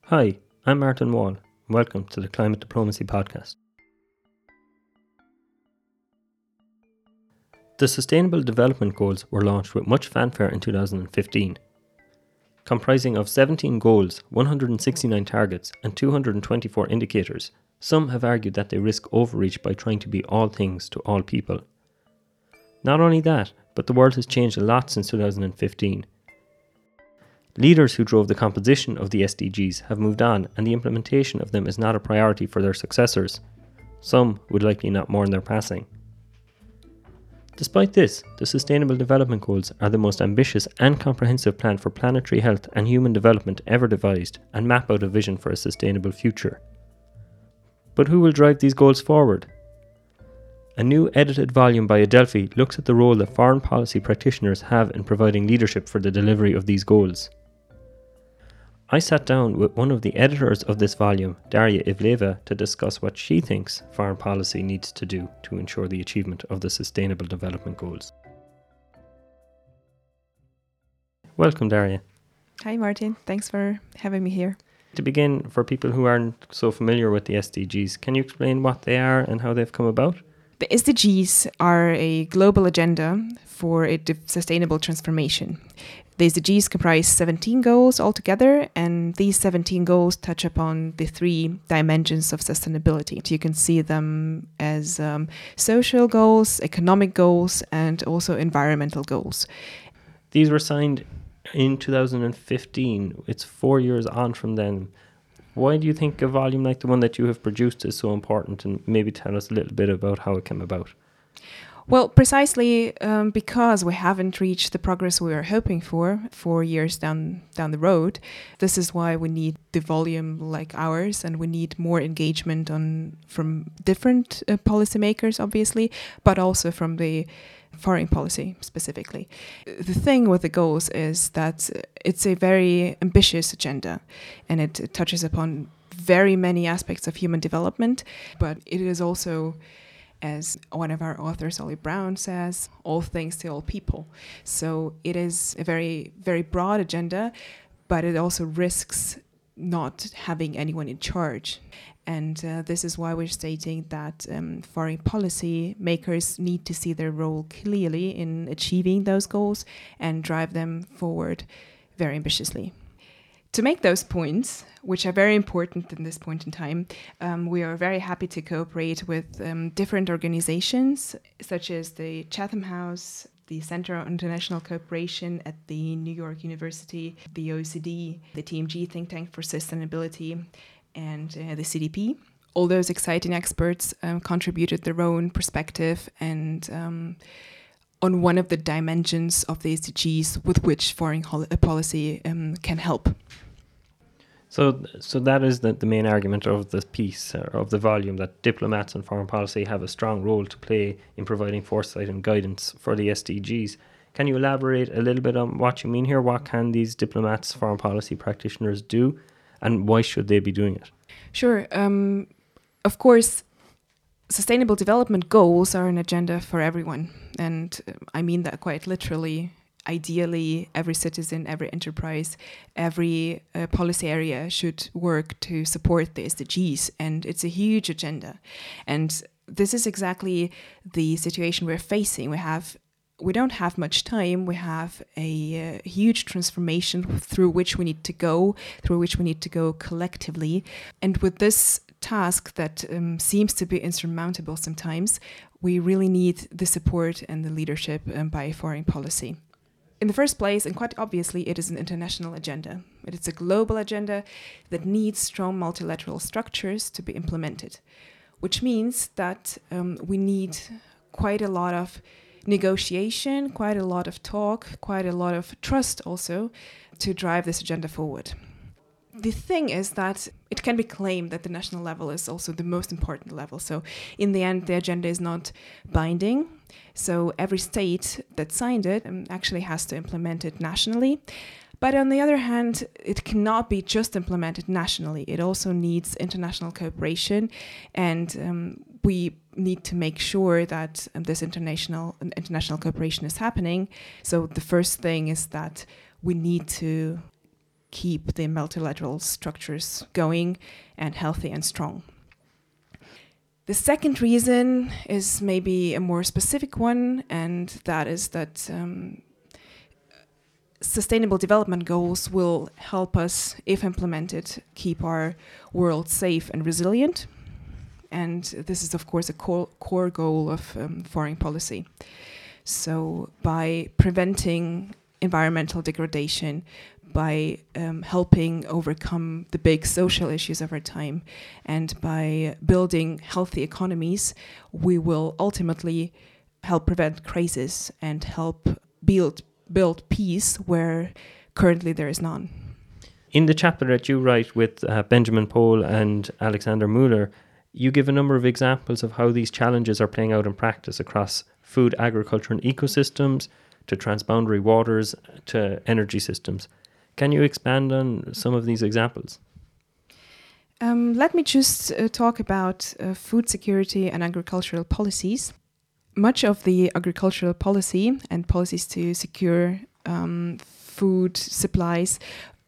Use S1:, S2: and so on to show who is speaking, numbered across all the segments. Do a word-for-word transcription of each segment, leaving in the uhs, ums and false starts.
S1: Hi, I'm Martin Wall. Welcome to the Climate Diplomacy Podcast. The Sustainable Development Goals were launched with much fanfare in two thousand fifteen. Comprising of seventeen goals, one hundred sixty-nine targets and two hundred twenty-four indicators, some have argued that they risk overreach by trying to be all things to all people. Not only that, but the world has changed a lot since two thousand fifteen. Leaders who drove the composition of the S D Gs have moved on, and the implementation of them is not a priority for their successors. Some would likely not mourn their passing. Despite this, the Sustainable Development Goals are the most ambitious and comprehensive plan for planetary health and human development ever devised, and map out a vision for a sustainable future. But who will drive these goals forward? A new edited volume by Adelphi looks at the role that foreign policy practitioners have in providing leadership for the delivery of these goals. I sat down with one of the editors of this volume, Daria Ivleva, to discuss what she thinks foreign policy needs to do to ensure the achievement of the Sustainable Development Goals. Welcome, Daria.
S2: Hi, Martin. Thanks for having me here.
S1: To begin, for people who aren't so familiar with the S D Gs, can you explain what they are and how they've come about?
S2: The S D Gs are a global agenda for a de- sustainable transformation. The S D Gs comprise seventeen goals altogether, and these seventeen goals touch upon the three dimensions of sustainability. So you can see them as um, social goals, economic goals, and also environmental goals.
S1: These were signed in two thousand fifteen. It's four years on from then. Why do you think a volume like the one that you have produced is so important, and maybe tell us a little bit about how it came about?
S2: Well, precisely um, because we haven't reached the progress we were hoping for four years down down the road. This is why we need the volume like ours, and we need more engagement on from different uh, policymakers, obviously, but also from the foreign policy specifically. The thing with the goals is that it's a very ambitious agenda, and it, it touches upon very many aspects of human development, but it is also, as one of our authors, Ollie Brown, says, all things to all people. So it is a very, very broad agenda, but it also risks not having anyone in charge. And uh, this is why we're stating that um, foreign policy makers need to see their role clearly in achieving those goals and drive them forward very ambitiously. To make those points, which are very important in this point in time, um, we are very happy to cooperate with um, different organizations, such as the Chatham House, the Center on International Cooperation at the New York University, the O E C D, the T M G Think Tank for Sustainability, and uh, the C D P. All those exciting experts um, contributed their own perspective and um, on one of the dimensions of the S D Gs with which foreign hol- policy um, can help.
S1: So so that is the, the main argument of this piece, uh, of the volume, that diplomats and foreign policy have a strong role to play in providing foresight and guidance for the S D Gs. Can you elaborate a little bit on what you mean here? What can these diplomats, foreign policy practitioners do, and why should they be doing it?
S2: Sure. Um, of course, sustainable development goals are an agenda for everyone. And uh, I mean that quite literally. Ideally, every citizen, every enterprise, every uh, policy area should work to support the S D Gs. And it's a huge agenda. And this is exactly the situation we're facing. We have We don't have much time. We have a uh, huge transformation through which we need to go, through which we need to go collectively. And with this task that um, seems to be insurmountable sometimes, we really need the support and the leadership um, by foreign policy. In the first place, and quite obviously, it is an international agenda. It is a global agenda that needs strong multilateral structures to be implemented, which means that um, we need quite a lot of negotiation, quite a lot of talk, quite a lot of trust also to drive this agenda forward. The thing is that it can be claimed that the national level is also the most important level. So in the end, the agenda is not binding. So every state that signed it um, actually has to implement it nationally. But on the other hand, it cannot be just implemented nationally. It also needs international cooperation, and um, we need to make sure that um, this international international cooperation is happening. So the first thing is that we need to keep the multilateral structures going and healthy and strong. The second reason is maybe a more specific one, and that is that um, Sustainable Development Goals will help us, if implemented, keep our world safe and resilient. And this is, of course, a core, core goal of um, foreign policy. So by preventing environmental degradation, by um, helping overcome the big social issues of our time, and by building healthy economies, we will ultimately help prevent crisis and help build build peace where currently there is none.
S1: In the chapter that you write with uh, Benjamin Pohl and Alexander Mueller, you give a number of examples of how these challenges are playing out in practice across food, agriculture and ecosystems, to transboundary waters, to energy systems. Can you expand on some of these examples?
S2: Um, let me just uh, talk about uh, food security and agricultural policies. Much of the agricultural policy and policies to secure um, food supplies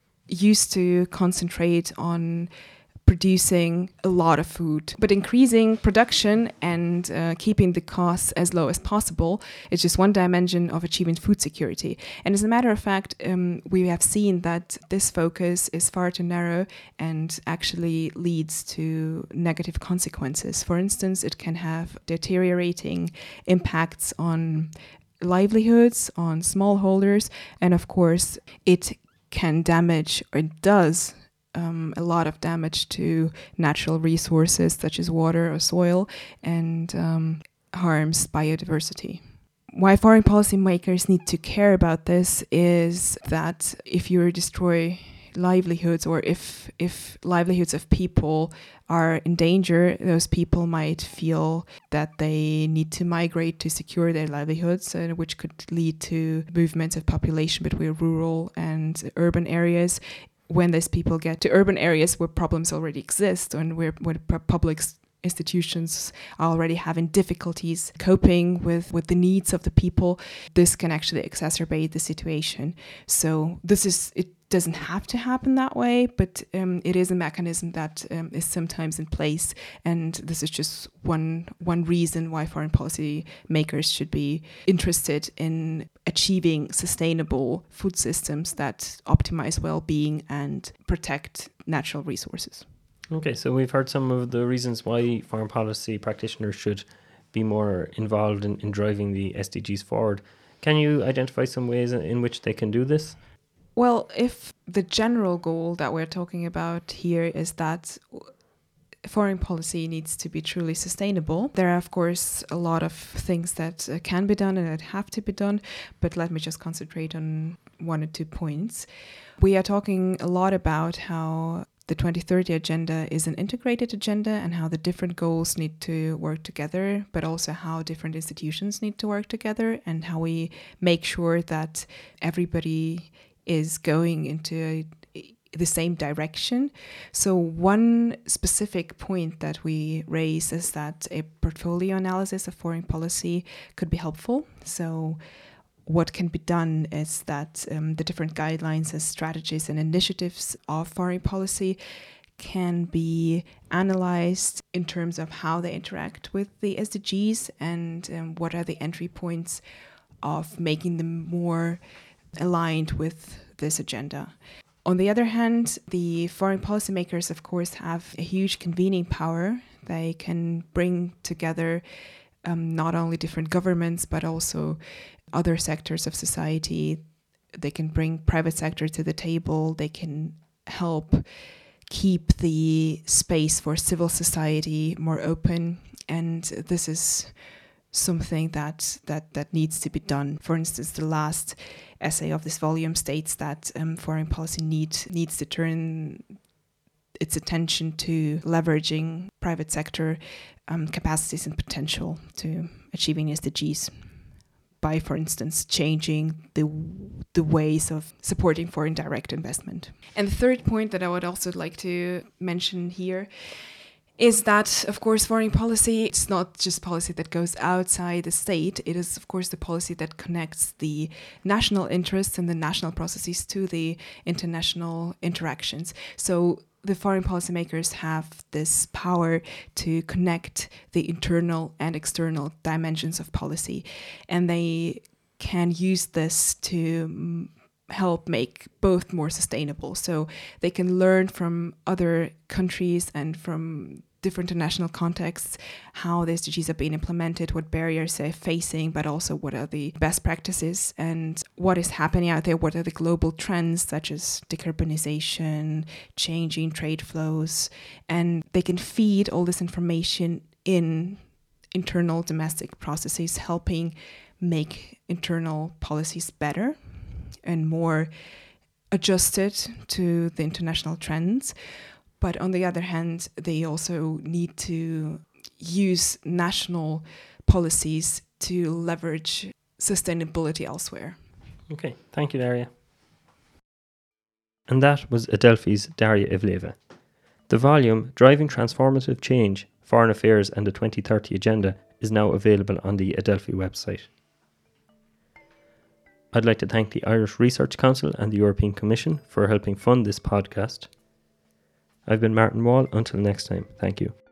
S2: used to concentrate on producing a lot of food, but increasing production and uh, keeping the costs as low as possible is just one dimension of achieving food security. And as a matter of fact, um, we have seen that this focus is far too narrow and actually leads to negative consequences. For instance, it can have deteriorating impacts on livelihoods, on smallholders, and of course, it can damage, or it does Um, a lot of damage to natural resources such as water or soil, and um, harms biodiversity. Why foreign policy makers need to care about this is that if you destroy livelihoods, or if if livelihoods of people are in danger, those people might feel that they need to migrate to secure their livelihoods, uh, which could lead to movements of population between rural and urban areas. When these people get to urban areas where problems already exist, and where, where public institutions are already having difficulties coping with, with the needs of the people, this can actually exacerbate the situation. So this is, it doesn't have to happen that way, but um, it is a mechanism that um, is sometimes in place. And this is just one one reason why foreign policy makers should be interested in achieving sustainable food systems that optimize well-being and protect natural resources.
S1: Okay, so we've heard some of the reasons why foreign policy practitioners should be more involved in, in driving the S D Gs forward. Can you identify some ways in which they can do this?
S2: Well, if the general goal that we're talking about here is that foreign policy needs to be truly sustainable, there are, of course, a lot of things that uh, can be done and that have to be done, but let me just concentrate on one or two points. We are talking a lot about how the twenty thirty agenda is an integrated agenda and how the different goals need to work together, but also how different institutions need to work together, and how we make sure that everybody is going into a, the same direction. So one specific point that we raise is that a portfolio analysis of foreign policy could be helpful. So what can be done is that um, the different guidelines and strategies and initiatives of foreign policy can be analyzed in terms of how they interact with the S D Gs, and um, what are the entry points of making them more aligned with this agenda. On the other hand, the foreign policymakers, of course, have a huge convening power. They can bring together um, not only different governments, but also other sectors of society. They can bring private sector to the table. They can help keep the space for civil society more open. And this is something that, that, that needs to be done. For instance, the last essay of this volume states that um, foreign policy need, needs to turn its attention to leveraging private sector um, capacities and potential to achieving S D Gs by, for instance, changing the the ways of supporting foreign direct investment. And the third point that I would also like to mention here is that, of course, foreign policy, it's not just policy that goes outside the state. It is, of course, the policy that connects the national interests and the national processes to the international interactions. So the foreign policymakers have this power to connect the internal and external dimensions of policy. And they can use this to help make both more sustainable. So they can learn from other countries and from different international contexts how the S D Gs are being implemented, what barriers they're facing, but also what are the best practices and what is happening out there, what are the global trends such as decarbonization, changing trade flows, and they can feed all this information in internal domestic processes, helping make internal policies better and more adjusted to the international trends. But on the other hand, they also need to use national policies to leverage sustainability elsewhere.
S1: Okay, thank you, Daria. And that was Adelphi's Daria Ivleva. The volume, Driving Transformative Change, Foreign Affairs and the twenty thirty Agenda, is now available on the Adelphi website. I'd like to thank the Irish Research Council and the European Commission for helping fund this podcast. I've been Martin Wall. Until next time, thank you.